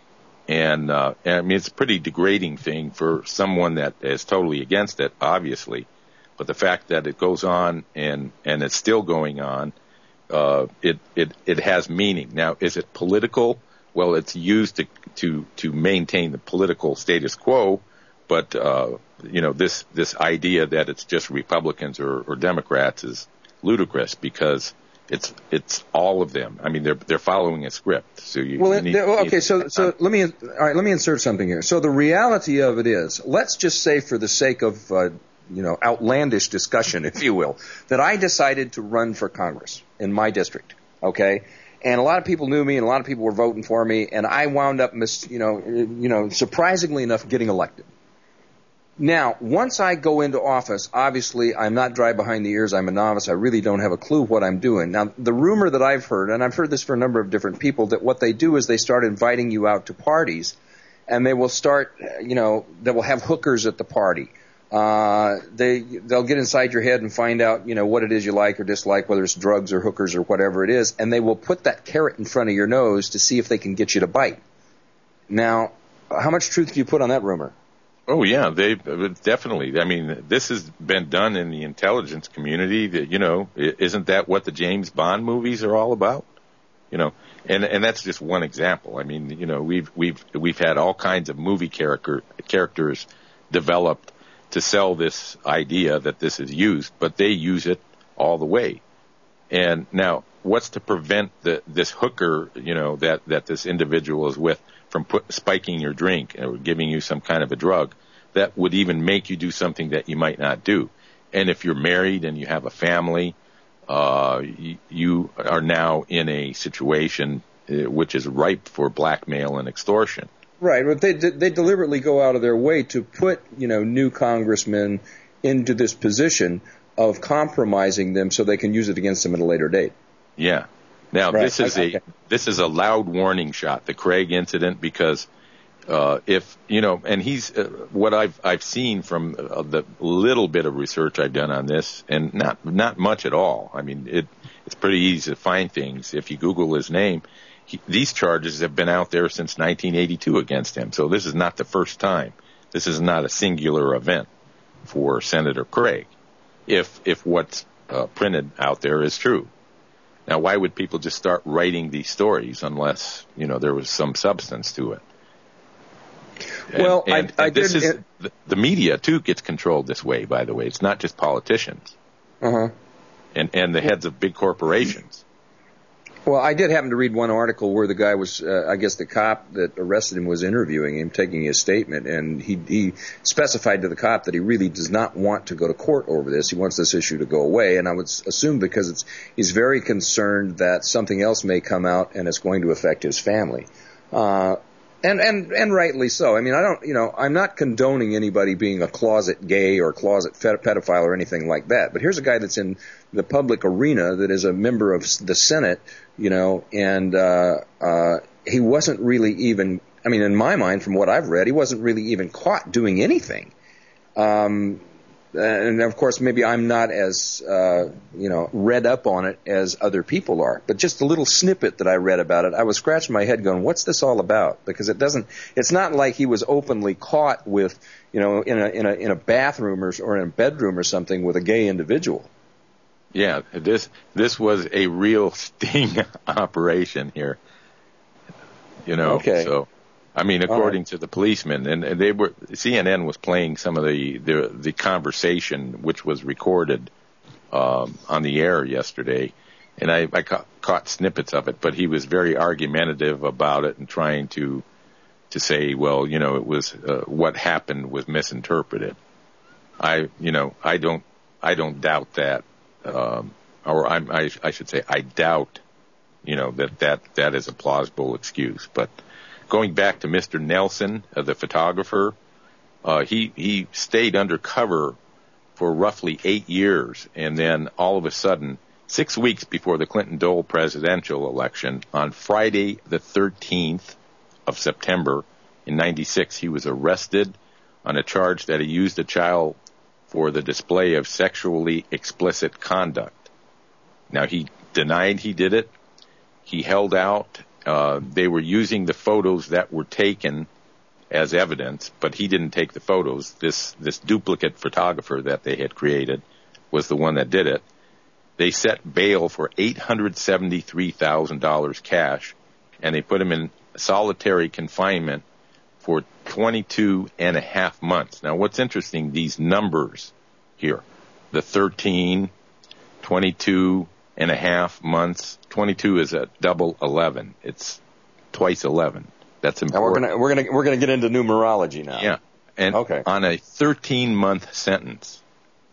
And, uh, and, I mean, it's a pretty degrading thing for someone that is totally against it, obviously. But the fact that it goes on and, and it's still going on, uh, it, it, it has meaning. Now, is it political? Well, it's used to, to, to maintain the political status quo. But, uh, you know, this, this idea that it's just Republicans or, or Democrats is ludicrous, because It's it's all of them. I mean, they're they're following a script. So you, well, you need, well okay. need, So so let me all right. Let me insert something here. So the reality of it is, let's just say, for the sake of uh, you know outlandish discussion, if you will, that I decided to run for Congress in my district. Okay, and a lot of people knew me, and a lot of people were voting for me, and I wound up, mis, you know, you know, surprisingly enough, getting elected. Now, once I go into office, obviously I'm not dry behind the ears. I'm a novice. I really don't have a clue what I'm doing. Now, the rumor that I've heard, and I've heard this for a number of different people, that what they do is they start inviting you out to parties, and they will start, you know, they will have hookers at the party. Uh, they, they'll get inside your head and find out, you know, what it is you like or dislike, whether it's drugs or hookers or whatever it is, and they will put that carrot in front of your nose to see if they can get you to bite. Now, how much truth do you put on that rumor? Oh, yeah, they definitely. I mean, this has been done in the intelligence community. That, you know, isn't that what the James Bond movies are all about? You know, and and that's just one example. I mean, you know, we've we've we've had all kinds of movie character characters developed to sell this idea that this is used, but they use it all the way. And now, what's to prevent the this hooker, you know, that that this individual is with from put, spiking your drink or giving you some kind of a drug that would even make you do something that you might not do? And if you're married and you have a family, uh, you, you are now in a situation uh, which is ripe for blackmail and extortion. Right, but they they deliberately go out of their way to put, you know, new congressmen into this position of compromising them so they can use it against them at a later date. Yeah. Now right. this is okay. a this is a loud warning shot, the Craig incident, because uh, if you know, and he's uh, what I've I've seen from uh, the little bit of research I've done on this, and not not much at all. I mean, it it's pretty easy to find things if you Google his name. He, these charges have been out there since nineteen eighty-two against him, so this is not the first time. This is not a singular event for Senator Craig, if if what's uh, printed out there is true. Now, why would people just start writing these stories unless, you know, there was some substance to it? And, well, and, I, I and this did. is, It, the, the media too gets controlled this way. By the way, it's not just politicians uh-huh. and and the heads of big corporations. Well, I did happen to read one article where the guy was, uh, I guess the cop that arrested him was interviewing him, taking his statement, and he, he specified to the cop that he really does not want to go to court over this. He wants this issue to go away, and I would assume because it's, he's very concerned that something else may come out and it's going to affect his family. Uh, and, and, and rightly so. I mean, I don't, you know, I'm not condoning anybody being a closet gay or closet pedophile or anything like that, but here's a guy that's in the public arena that is a member of the Senate, you know, and uh, uh, he wasn't really even, I mean, in my mind, from what I've read, he wasn't really even caught doing anything. Um, and, of course, maybe I'm not as, uh, you know, read up on it as other people are. But just a little snippet that I read about it, I was scratching my head going, what's this all about? Because it doesn't, it's not like he was openly caught with, you know, in a, in a, in a bathroom or, or in a bedroom or something with a gay individual. Yeah, this this was a real sting operation here. You know, okay. So I mean, according right. to the policemen, and, and they were C N N was playing some of the the, the conversation which was recorded um, on the air yesterday, and I, I ca- caught snippets of it. But he was very argumentative about it and trying to to say, well, you know, it was uh, what happened was misinterpreted. I, you know, I don't I don't doubt that. Um, or I'm, I, I should say, I doubt, you know, that, that that is a plausible excuse. But going back to Mister Nelson, uh, the photographer, uh, he he stayed undercover for roughly eight years, and then all of a sudden, six weeks before the Clinton-Dole presidential election, on Friday the thirteenth of September in ninety-six, he was arrested on a charge that he used a child for the display of sexually explicit conduct. Now, he denied he did it. He held out. Uh, they were using the photos that were taken as evidence, but he didn't take the photos. This this duplicate photographer that they had created was the one that did it. They set bail for eight hundred seventy-three thousand dollars cash, and they put him in solitary confinement for twenty-two and a half months. Now, what's interesting, these numbers here, the thirteen, twenty-two and a half months, twenty-two is a double eleven. It's twice eleven. That's important. Now we're gonna we're gonna we're gonna get into numerology now. Yeah, and okay. on a thirteen month sentence.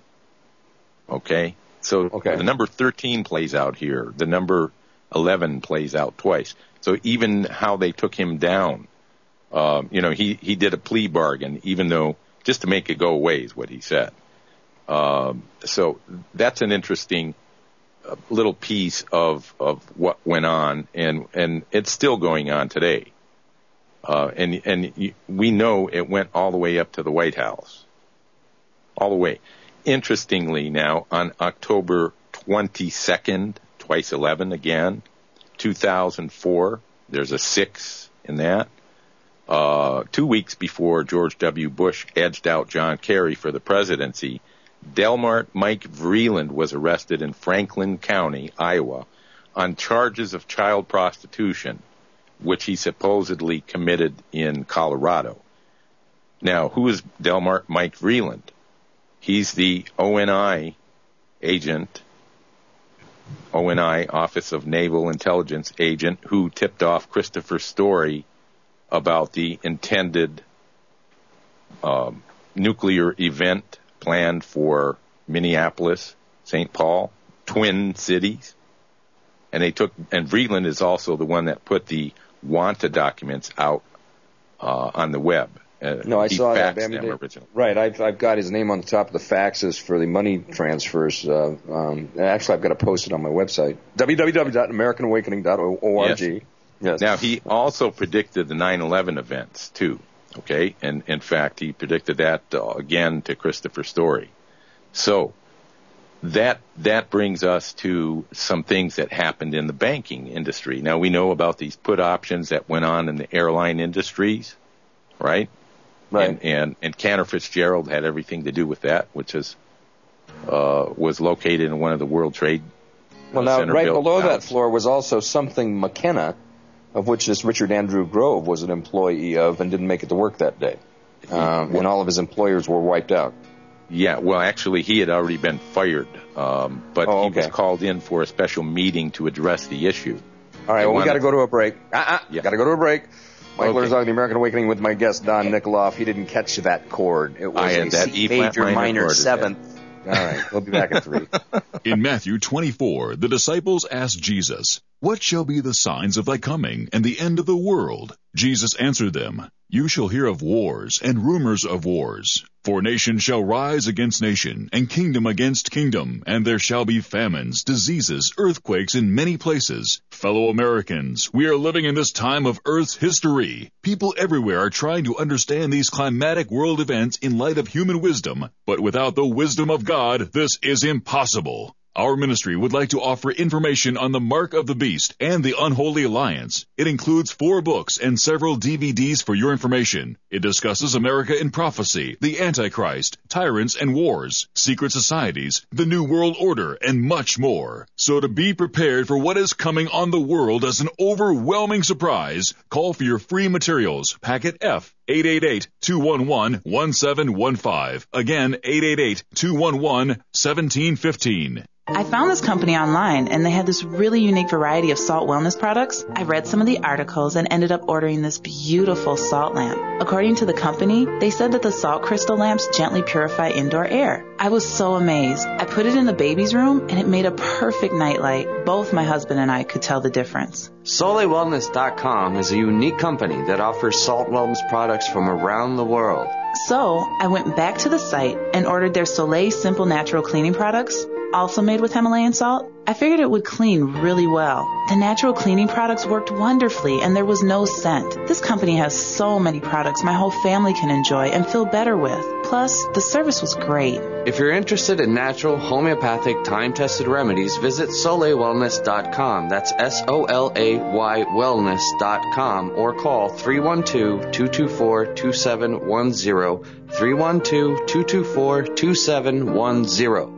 Okay, so okay. the number thirteen plays out here. The number eleven plays out twice. So even how they took him down. Um, you know, he, he did a plea bargain, even though just to make it go away is what he said. Um, so that's an interesting uh, little piece of, of what went on, and, and it's still going on today. Uh, and, and we know it went all the way up to the White House. All the way. Interestingly now, on October twenty-second, twice eleven again, two thousand four, there's a six in that. Uh, two weeks before George W. Bush edged out John Kerry for the presidency, Delmart Mike Vreeland was arrested in Franklin County, Iowa, on charges of child prostitution, which he supposedly committed in Colorado. Now, who is Delmar Mike Vreeland? He's the O N I agent, O N I, Office of Naval Intelligence agent, who tipped off Christopher Story about the intended um, nuclear event planned for Minneapolis, Saint Paul, twin cities. And they took, and Vreeland is also the one that put the Wanta documents out uh, on the web. Uh, no, I he saw that. faxed I mean, them they- originally. right, I've, I've got his name on the top of the faxes for the money transfers. Uh, um, actually, I've got it posted on my website, w w w dot american awakening dot org. Yes. Yes. Now, he also predicted the nine eleven events, too, okay? And, in fact, he predicted that, uh, again, to Christopher Story. So, that that brings us to some things that happened in the banking industry. Now, we know about these put options that went on in the airline industries, right? Right. And, and, and Cantor Fitzgerald had everything to do with that, which is, uh, was located in one of the World Trade Well, now, Center right built below that towers. floor was also something McKenna, of which this Richard Andrew Grove was an employee of and didn't make it to work that day. Um, and all of his employers were wiped out. Yeah, well, actually, he had already been fired, um, but Oh, he was okay. called in for a special meeting to address the issue. All right, They well, we wanted- got to go to a break. Uh-uh, Yeah. got to go to a break. Michael Okay. Herzog, The American Awakening, with my guest, Don Nikoloff. He didn't catch that chord. It was I had a that C E flat major minor minor chord, is seventh. All right, we'll be back in three. In Matthew twenty-four, the disciples asked Jesus, "What shall be the signs of thy coming and the end of the world?" Jesus answered them, "You shall hear of wars and rumors of wars. For nation shall rise against nation, and kingdom against kingdom, and there shall be famines, diseases, earthquakes in many places. Fellow Americans, we are living in this time of Earth's history. People everywhere are trying to understand these climatic world events in light of human wisdom, but without the wisdom of God, this is impossible. Our ministry would like to offer information on the Mark of the Beast and the Unholy Alliance. It includes four books and several D V Ds for your information. It discusses America in prophecy, the Antichrist, tyrants and wars, secret societies, the New World Order, and much more. So to be prepared for what is coming on the world as an overwhelming surprise, call for your free materials, packet F, eight eight eight, two one one, one seven one five. Again, eight eight eight, two one one, one seven one five. I found this company online, and they had this really unique variety of salt wellness products. I read some of the articles and ended up ordering this beautiful salt lamp. According to the company, they said that the salt crystal lamps gently purify indoor air. I was so amazed. I put it in the baby's room, and it made a perfect nightlight. Both my husband and I could tell the difference. Soleil Wellness dot com is a unique company that offers salt wellness products from around the world. So I went back to the site and ordered their Soleil Simple Natural Cleaning products, also made with Himalayan salt. I figured it would clean really well. The natural cleaning products worked wonderfully, and there was no scent. This company has so many products my whole family can enjoy and feel better with. Plus, the service was great. If you're interested in natural, homeopathic, time-tested remedies, visit Soleil Wellness dot com. That's S O L A Y wellness dot com, or call three one two, two two four, two seven one zero, three one two, two two four, two seven one zero.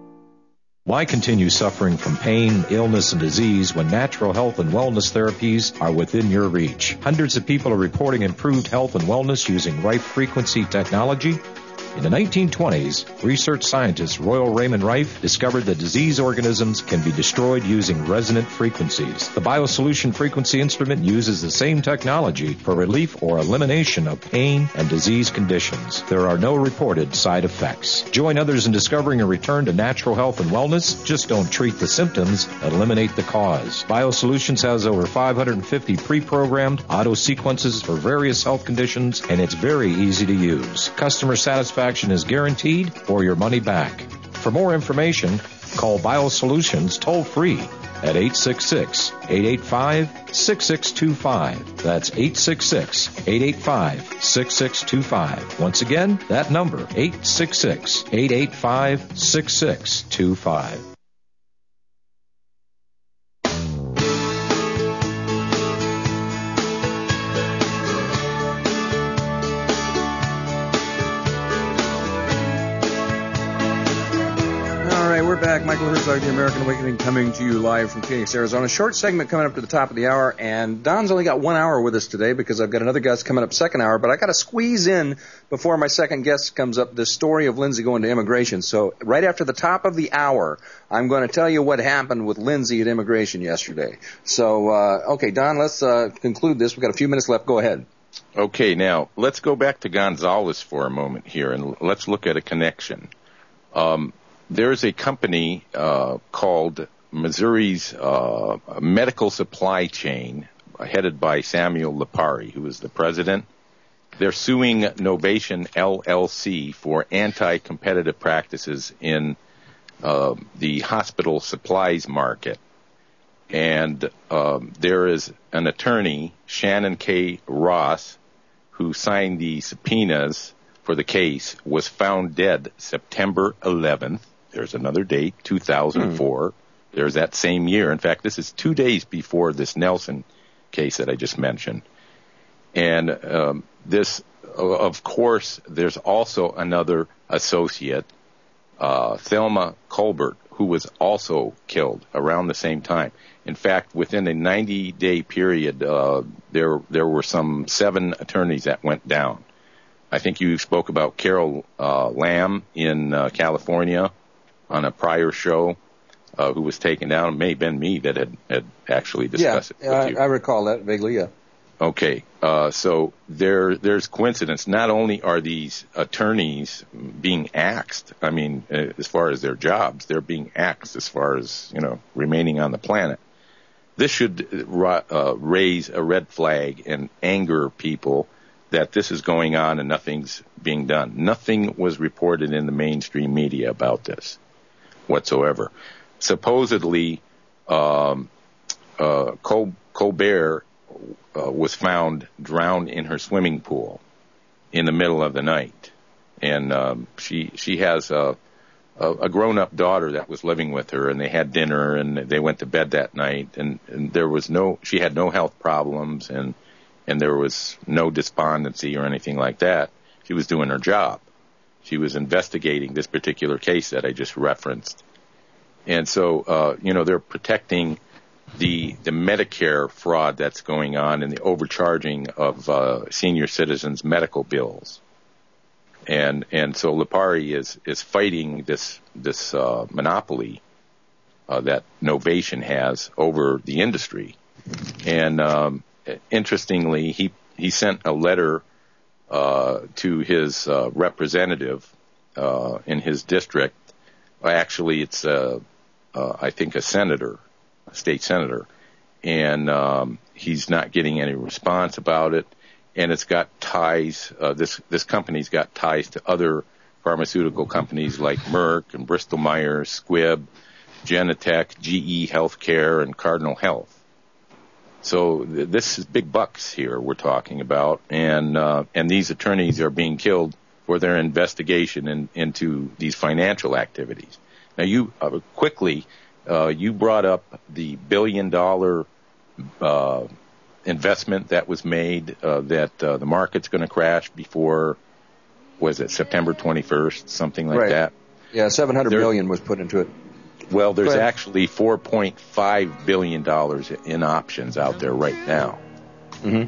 Why continue suffering from pain, illness, and disease when natural health and wellness therapies are within your reach? Hundreds of people are reporting improved health and wellness using Rife Frequency technology. In the nineteen twenties, research scientist Royal Raymond Rife discovered that disease organisms can be destroyed using resonant frequencies. The BioSolution frequency instrument uses the same technology for relief or elimination of pain and disease conditions. There are no reported side effects. Join others in discovering a return to natural health and wellness. Just don't treat the symptoms, eliminate the cause. BioSolutions has over five hundred fifty pre-programmed auto sequences for various health conditions, and it's very easy to use. Customer satisfaction is guaranteed or your money back. For more information, call BioSolutions toll-free at eight six six, eight eight five, six six two five. That's eight six six, eight eight five, six six two five. Once again, that number, eight six six, eight eight five, six six two five. we're back. Michael Herzog, The American Awakening, coming to you live from Phoenix, Arizona. Short segment coming up to the top of the hour, and Don's only got one hour with us today because I've got another guest coming up second hour, but I got to squeeze in before my second guest comes up the story of Lindsay going to immigration. So right after the top of the hour, I'm going to tell you what happened with Lindsay at immigration yesterday. So, uh, okay, Don, let's uh, conclude this. We've got a few minutes left. Go ahead. Okay, now let's go back to Gonzales for a moment here, and let's look at a connection. Um, there's a company uh, called Missouri's uh, Medical Supply Chain, headed by Samuel Lipari, who is the president. They're suing Novation L L C for anti-competitive practices in uh, the hospital supplies market. And um, there is an attorney, Shannon K. Ross, who signed the subpoenas for the case, was found dead September eleventh. There's another date, two thousand four. Mm. There's that same year. In fact, this is two days before this Nelson case that I just mentioned. And um, this, of course, there's also another associate, uh, Thelma Colbert, who was also killed around the same time. In fact, within a ninety-day period, uh, there there were some seven attorneys that went down. I think you spoke about Carol uh, Lamb in uh, California on a prior show, uh, who was taken down. It may have been me that had, had actually discussed yeah, it with I, you. I recall that vaguely, yeah. Okay, uh, so there, there's coincidence. Not only are these attorneys being axed, I mean, uh, as far as their jobs, they're being axed as far as, you know, remaining on the planet. This should uh, raise a red flag and anger people that this is going on and nothing's being done. Nothing was reported in the mainstream media about this whatsoever. Supposedly, um, uh, Col- Colbert Uh, was found drowned in her swimming pool in the middle of the night, and um, she she has a, a, a grown-up daughter that was living with her, and they had dinner and they went to bed that night, and, and there was no she had no health problems, and and there was no despondency or anything like that. She was doing her job. She was investigating this particular case that I just referenced, and so uh, you know they're protecting the the Medicare fraud that's going on and the overcharging of uh, senior citizens' medical bills, and and so Lipari is is fighting this this uh, monopoly uh, that Novation has over the industry, and um, interestingly, he he sent a letter uh, to his uh, representative uh, in his district. Actually, it's uh, uh, I think a senator. State senator, and um, he's not getting any response about it. And it's got ties. Uh, this this company's got ties to other pharmaceutical companies like Merck and Bristol Myers, Squibb, Genentech, G E Healthcare, and Cardinal Health. So th- this is big bucks here we're talking about, and uh, and these attorneys are being killed for their investigation in, into these financial activities. Now, you uh, quickly. Uh, you brought up the billion dollar uh, investment that was made uh, that uh, the market's going to crash before, was it September twenty-first, something like right. that? Yeah, seven hundred there, million was put into it. Well, there's actually four point five billion dollars in options out there right now. Mm-hmm.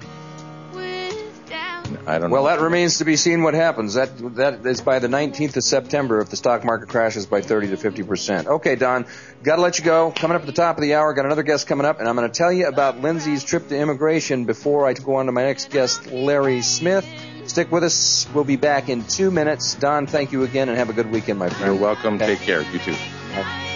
I don't well, know. that remains to be seen what happens. That that is by the nineteenth of September if the stock market crashes by thirty to fifty percent. Okay, Don, got to let you go. Coming up at the top of the hour, got another guest coming up, and I'm going to tell you about Lindsay's trip to immigration before I go on to my next guest, Larry Smith. Stick with us. We'll be back in two minutes. Don, thank you again, and have a good weekend, my friend. You're welcome. Okay. Take care. You too. Okay.